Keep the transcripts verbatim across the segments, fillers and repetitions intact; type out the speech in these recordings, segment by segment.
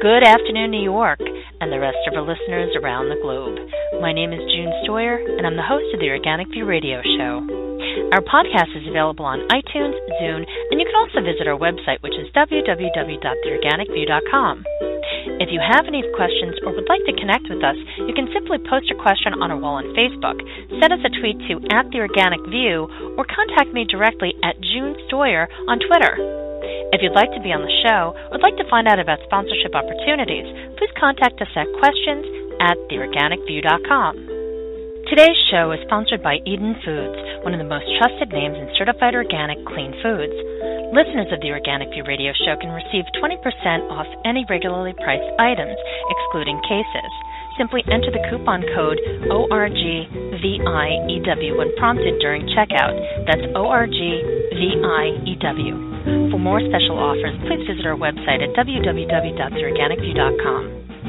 Good afternoon, New York, and the rest of our listeners around the globe. My name is June Stoyer, and I'm the host of the Organic View Radio Show. Our podcast is available on iTunes, Zune, and you can also visit our website, which is w w w dot the organic view dot com. If you have any questions or would like to connect with us, you can simply post your question on our wall on Facebook, send us a tweet to at the Organic View, or contact me directly at June Stoyer on Twitter. If you'd like to be on the show or would like to find out about sponsorship opportunities, please contact us at questions at the organic view dot com. Today's show is sponsored by Eden Foods, one of the most trusted names in certified organic clean foods. Listeners of the Organic View Radio Show can receive twenty percent off any regularly priced items, excluding cases. Simply enter the coupon code O R G V I E W when prompted during checkout. That's O R G V I E W. For more special offers, please visit our website at w w w dot the organic view dot com.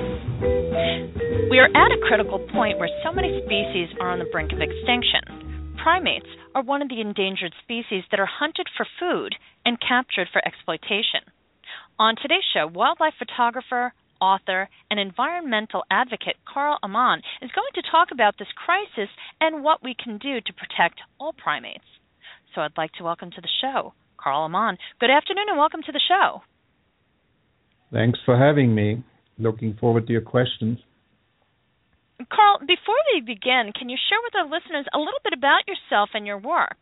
We are at a critical point where so many species are on the brink of extinction. Primates are one of the endangered species that are hunted for food and captured for exploitation. On today's show, wildlife photographer, author, and environmental advocate Carl Amann is going to talk about this crisis and what we can do to protect all primates. So I'd like to welcome to the show Carl Amann. Good afternoon and welcome to the show. Thanks for having me. Looking forward to your questions. Carl, before we begin, can you share with our listeners a little bit about yourself and your work?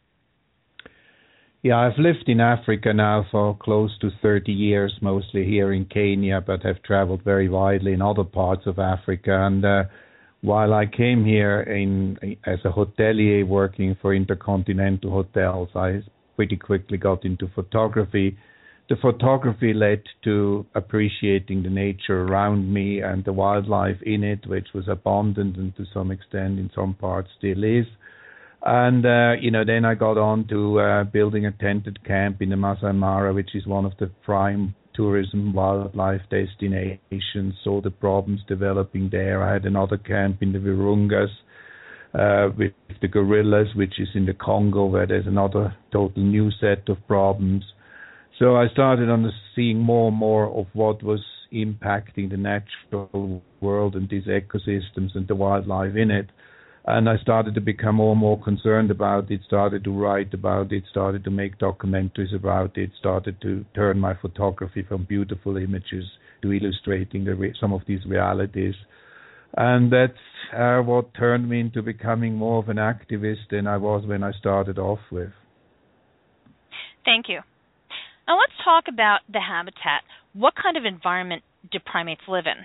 Yeah, I've lived in Africa now for close to thirty years, mostly here in Kenya, but have traveled very widely in other parts of Africa. And uh, while I came here in as a hotelier working for Intercontinental Hotels, I pretty quickly got into photography. The photography led to appreciating the nature around me and the wildlife in it, which was abundant and to some extent in some parts still is. And, uh, you know, then I got on to uh, building a tented camp in the Masai Mara, which is one of the prime tourism wildlife destinations, saw the problems developing there. I had another camp in the Virungas uh, with the gorillas, which is in the Congo, where there's another total new set of problems. So I started on seeing more and more of what was impacting the natural world and these ecosystems and the wildlife in it. And I started to become more and more concerned about it, started to write about it, started to make documentaries about it, started to turn my photography from beautiful images to illustrating the re- some of these realities. And that's uh, what turned me into becoming more of an activist than I was when I started off with. Thank you. Now let's talk about the habitat. What kind of environment do primates live in?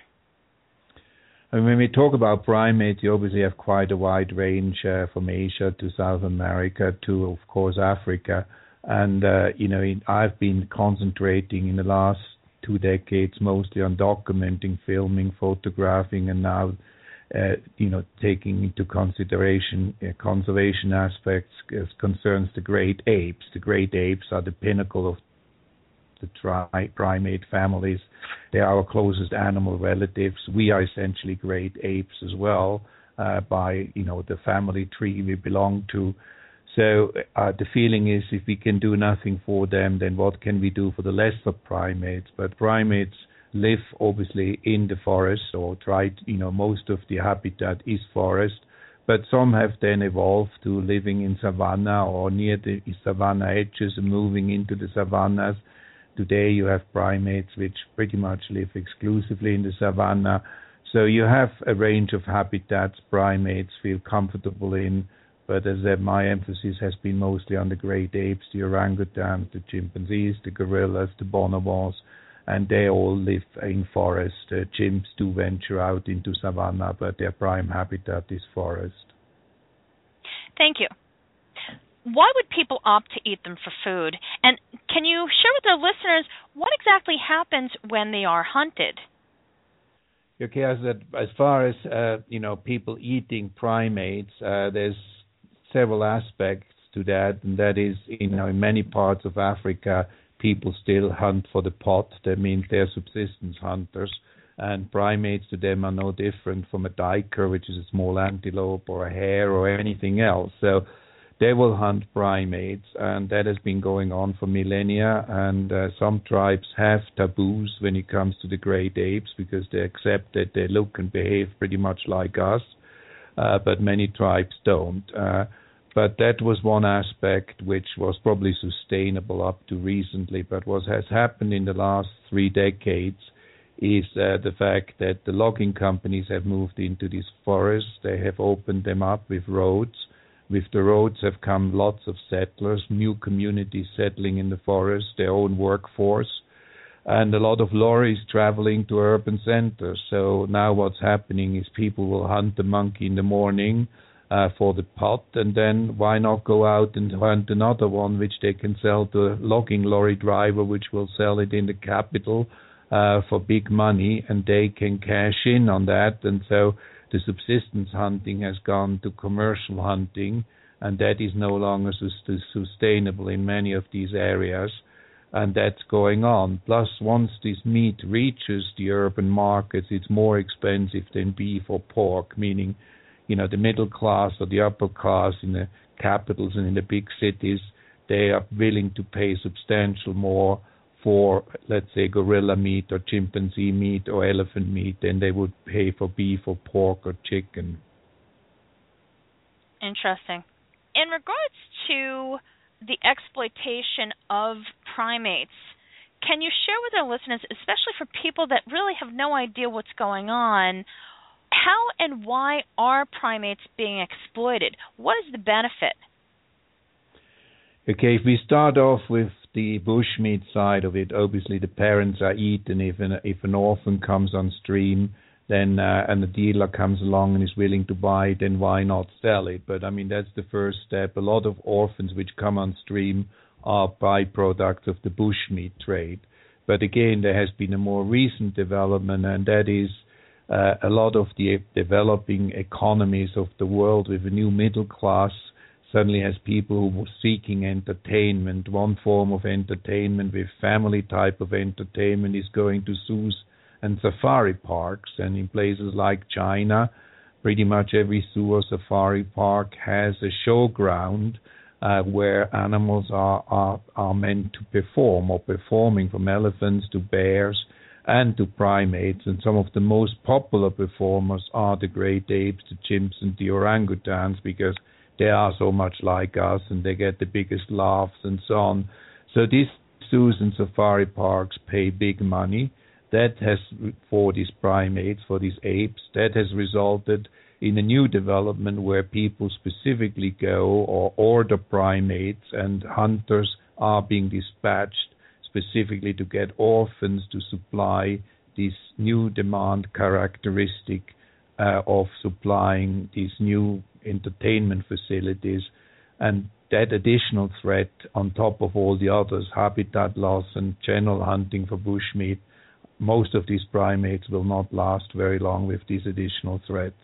And when we talk about primates, you obviously have quite a wide range uh, from Asia to South America to, of course, Africa. And, uh, you know, I've been concentrating in the last two decades mostly on documenting, filming, photographing, and now, uh, you know, taking into consideration uh, conservation aspects as concerns the great apes. The great apes are the pinnacle of the tri- primate families. They are our closest animal relatives. We are essentially great apes as well, uh, by, you know, the family tree we belong to. So uh, the feeling is if we can do nothing for them, then what can we do for the lesser primates? But primates live obviously in the forest, or try to, you know, most of the habitat is forest. But some have then evolved to living in savanna or near the savanna edges and moving into the savannas. Today you have primates which pretty much live exclusively in the savanna. So you have a range of habitats primates feel comfortable in, but as I said, my emphasis has been mostly on the great apes, the orangutans, the chimpanzees, the gorillas, the bonobos, and they all live in forest. Uh, chimps do venture out into savanna, but their prime habitat is forest. Thank you. Why would people opt to eat them for food? And can you share with our listeners what exactly happens when they are hunted? Okay, as, as far as uh, you know, people eating primates, uh, there's several aspects to that, and that is, you know, in many parts of Africa, people still hunt for the pot. That means they're subsistence hunters, and primates to them are no different from a duiker, which is a small antelope, or a hare, or anything else. So they will hunt primates, and that has been going on for millennia. And uh, some tribes have taboos when it comes to the great apes because they accept that they look and behave pretty much like us, uh, but many tribes don't. Uh, but that was one aspect which was probably sustainable up to recently. But what has happened in the last three decades is uh, the fact that the logging companies have moved into these forests. They have opened them up with roads. With the roads have come lots of settlers, new communities settling in the forest, their own workforce, and a lot of lorries traveling to urban centers. So now what's happening is people will hunt the monkey in the morning uh, for the pot, and then why not go out and hunt another one which they can sell to a logging lorry driver, which will sell it in the capital uh, for big money, and they can cash in on that. And so the subsistence hunting has gone to commercial hunting, and that is no longer sus- sustainable in many of these areas, and that's going on. Plus, once this meat reaches the urban markets, it's more expensive than beef or pork, meaning, you know, the middle class or the upper class in the capitals and in the big cities, they are willing to pay substantial more for, let's say, gorilla meat or chimpanzee meat or elephant meat than they would pay for beef or pork or chicken. Interesting. In regards to the exploitation of primates, can you share with our listeners, especially for people that really have no idea what's going on, how and why are primates being exploited? What is the benefit? Okay, if we start off with the bushmeat side of it, obviously the parents are eaten. If an, if an orphan comes on stream, then uh, and the dealer comes along and is willing to buy it, then why not sell it? But I mean, that's the first step. A lot of orphans which come on stream are byproducts of the bushmeat trade. But again, there has been a more recent development, and that is uh, a lot of the developing economies of the world with a new middle class suddenly has people who were seeking entertainment. One form of entertainment with family type of entertainment is going to zoos and safari parks. And in places like China, pretty much every zoo or safari park has a showground uh, where animals are, are, are meant to perform or performing, from elephants to bears and to primates. And some of the most popular performers are the great apes, the chimps and the orangutans, because they are so much like us and they get the biggest laughs and so on. So these zoos and safari parks pay big money. That has, for these primates, for these apes, that has resulted in a new development where people specifically go or order primates, and hunters are being dispatched specifically to get orphans to supply this new demand characteristic uh, of supplying these new entertainment facilities. And that additional threat on top of all the others, habitat loss and general hunting for bushmeat, most of these primates will not last very long with these additional threats.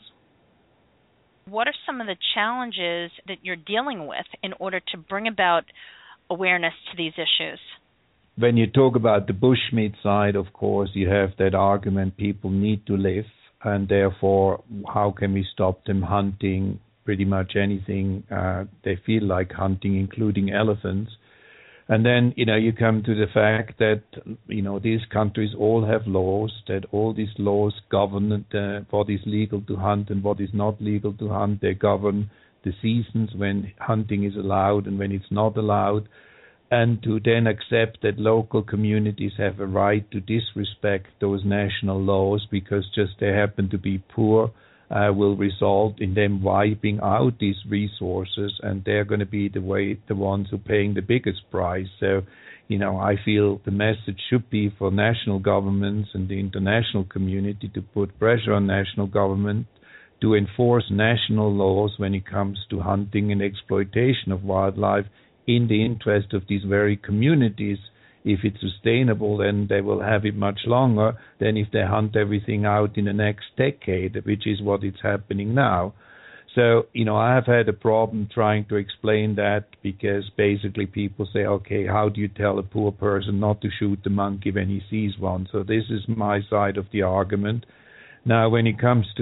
What are some of the challenges that you're dealing with in order to bring about awareness to these issues? When you talk about the bushmeat side, of course, you have that argument people need to live, and therefore, how can we stop them hunting pretty much anything uh, they feel like hunting, including elephants? And then, you know, you come to the fact that, you know, these countries all have laws, that all these laws govern uh, what is legal to hunt and what is not legal to hunt. They govern the seasons when hunting is allowed and when it's not allowed. And to then accept that local communities have a right to disrespect those national laws because just they happen to be poor uh, will result in them wiping out these resources, and they're going to be the way the ones who are paying the biggest price. So, you know, I feel the message should be for national governments and the international community to put pressure on national government to enforce national laws when it comes to hunting and exploitation of wildlife in the interest of these very communities. If it's sustainable, then they will have it much longer than if they hunt everything out in the next decade, which is what is happening now. So, you know, I have had a problem trying to explain that, because basically people say, okay, how do you tell a poor person not to shoot the monkey when he sees one? So this is my side of the argument. Now, when it comes to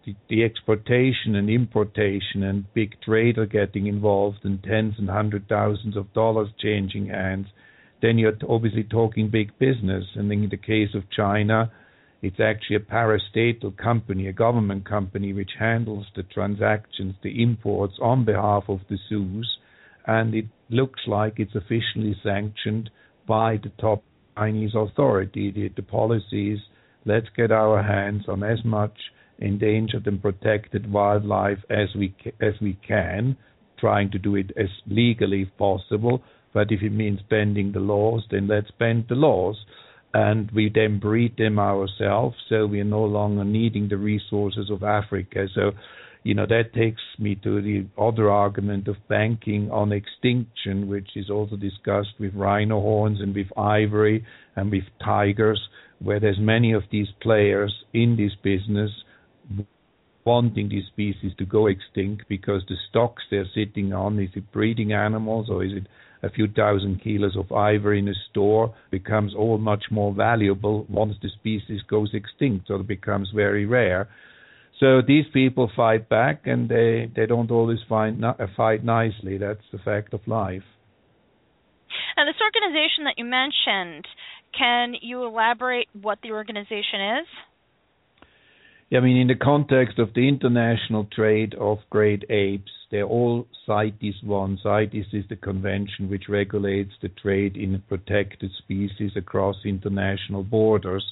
the, the exportation and importation and big trade are getting involved and tens and hundred thousands of dollars changing hands, then you're obviously talking big business. And in the case of China, it's actually a parastatal company, a government company, which handles the transactions, the imports on behalf of the Z U S, and it looks like it's officially sanctioned by the top Chinese authority. The, the policy is, let's get our hands on as much endangered and protected wildlife as we as we can, trying to do it as legally as possible. But if it means bending the laws, then let's bend the laws. And we then breed them ourselves, so we are no longer needing the resources of Africa. So, you know, that takes me to the other argument of banking on extinction, which is also discussed with rhino horns and with ivory and with tigers, where there's many of these players in this business wanting these species to go extinct because the stocks they're sitting on, is it breeding animals or is it a few thousand kilos of ivory in a store, becomes all much more valuable once the species goes extinct, or it becomes very rare. So these people fight back, and they, they don't always find, uh, fight nicely. That's the fact of life. And this organization that you mentioned, can you elaborate what the organization is? Yeah, I mean, in the context of the international trade of great apes, they're all CITES one. CITES is the convention which regulates the trade in protected species across international borders.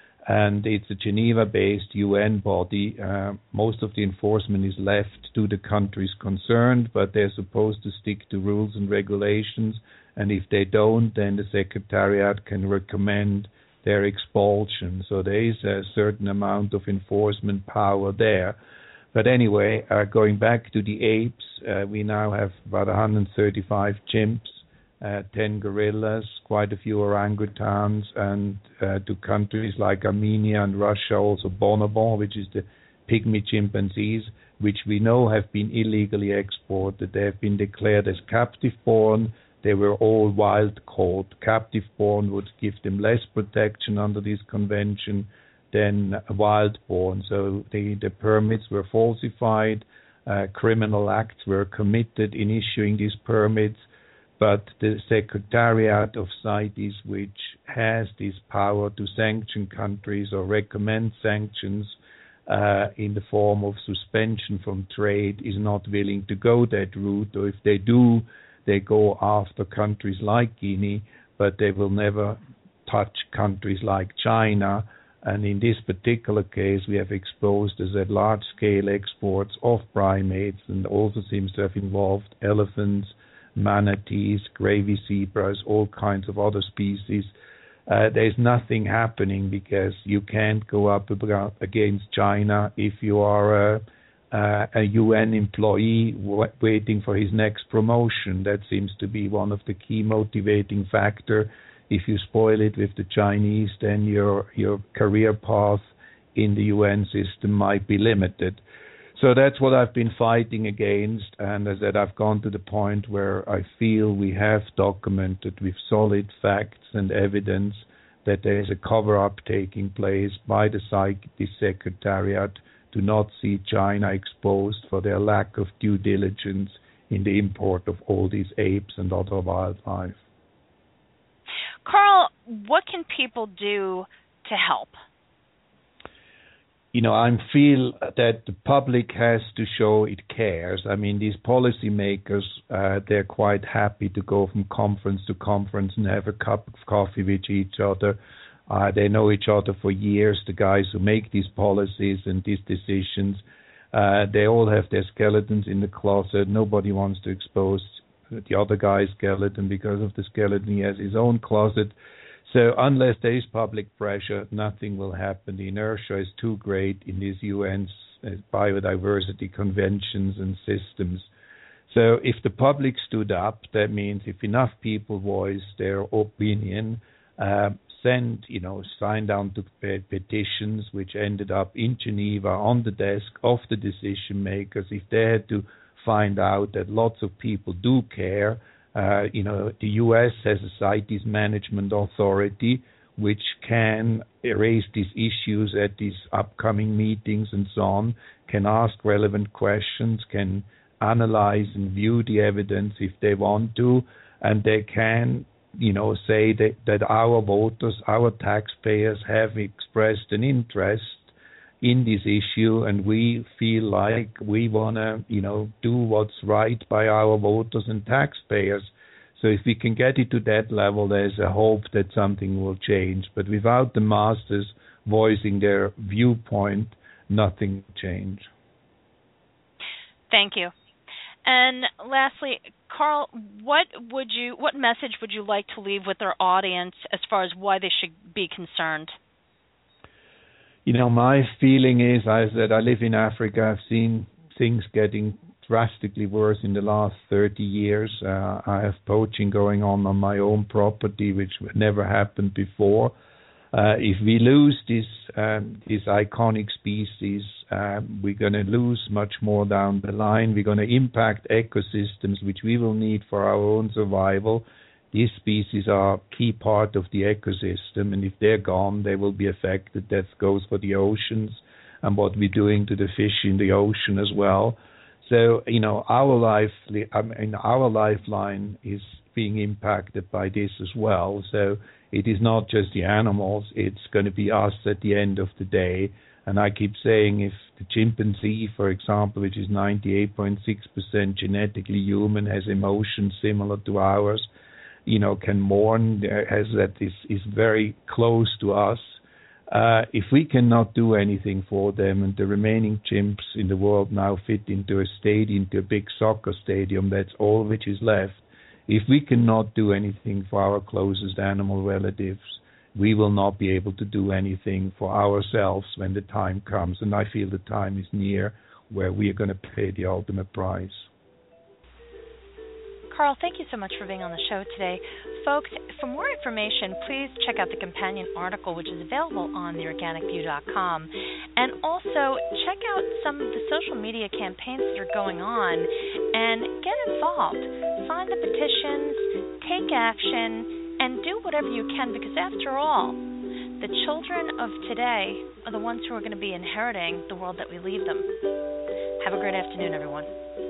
And it's a Geneva-based U N body. Uh, most of the enforcement is left to the countries concerned, but they're supposed to stick to rules and regulations. And if they don't, then the Secretariat can recommend their expulsion. So there is a certain amount of enforcement power there. But anyway, uh, going back to the apes, uh, we now have about one hundred thirty-five chimps, uh, ten gorillas, quite a few orangutans, and uh, to countries like Armenia and Russia, also bonobos, which is the pygmy chimpanzees, which we know have been illegally exported. They have been declared as captive-born. They were all wild-caught. Captive-born would give them less protection under this convention than wild-born. So the, the permits were falsified. Uh, criminal acts were committed in issuing these permits. But the Secretariat of CITES, which has this power to sanction countries or recommend sanctions uh, in the form of suspension from trade, is not willing to go that route. Or if they do, they go after countries like Guinea, but they will never touch countries like China. And in this particular case, we have exposed as a large-scale exports of primates, and also seems to have involved elephants, manatees, gravy zebras, all kinds of other species. Uh, there's nothing happening because you can't go up against China if you are a, uh, a U N employee w- waiting for his next promotion. That seems to be one of the key motivating factors. If you spoil it with the Chinese, then your your career path in the U N system might be limited. So that's what I've been fighting against, and as I said, I've gone to the point where I feel we have documented with solid facts and evidence that there is a cover-up taking place by the CITES Secretariat to not see China exposed for their lack of due diligence in the import of all these apes and other wildlife. Carl, what can people do to help? You know, I feel that the public has to show it cares. I mean, these policymakers, uh, they're quite happy to go from conference to conference and have a cup of coffee with each other. Uh, they know each other for years, the guys who make these policies and these decisions. Uh, they all have their skeletons in the closet. Nobody wants to expose the other guy's skeleton because of the skeleton. He has his own closet. So unless there is public pressure, nothing will happen. The inertia is too great in these U N biodiversity conventions and systems. So if the public stood up, that means if enough people voice their opinion, uh, send, you know, sign down to petitions, which ended up in Geneva on the desk of the decision makers, if they had to find out that lots of people do care. Uh, you know, the U S has a CITES management authority which can raise these issues at these upcoming meetings and so on, can ask relevant questions, can analyze and view the evidence if they want to, and they can, you know, say that, that our voters, our taxpayers have expressed an interest in this issue, and we feel like we want to, you know, do what's right by our voters and taxpayers. So if we can get it to that level, there's a hope that something will change. But without the masters voicing their viewpoint, nothing will change. Thank you. And lastly, Carl, what would you, what message would you like to leave with our audience as far as why they should be concerned? You know, my feeling is I, that I live in Africa. I've seen things getting drastically worse in the last thirty years. Uh, I have poaching going on on my own property, which never happened before. Uh, if we lose this um, this iconic species, uh, we're going to lose much more down the line. We're going to impact ecosystems which we will need for our own survival. These species are a key part of the ecosystem, and if they're gone, they will be affected. That goes for the oceans and what we're doing to the fish in the ocean as well. So, you know, our life, I mean, our lifeline is being impacted by this as well. So it is not just the animals, it's going to be us at the end of the day. And I keep saying if the chimpanzee, for example, which is ninety-eight point six percent genetically human, has emotions similar to ours, you know, can mourn, has that is, is very close to us. Uh, if we cannot do anything for them, and the remaining chimps in the world now fit into a stadium, into a big soccer stadium, that's all which is left. If we cannot do anything for our closest animal relatives, we will not be able to do anything for ourselves when the time comes. And I feel the time is near where we are going to pay the ultimate price. Carl, thank you so much for being on the show today. Folks, for more information, please check out the companion article, which is available on the organic view dot com. And also, check out some of the social media campaigns that are going on and get involved. Sign the petitions, take action, and do whatever you can, because after all, the children of today are the ones who are going to be inheriting the world that we leave them. Have a great afternoon, everyone.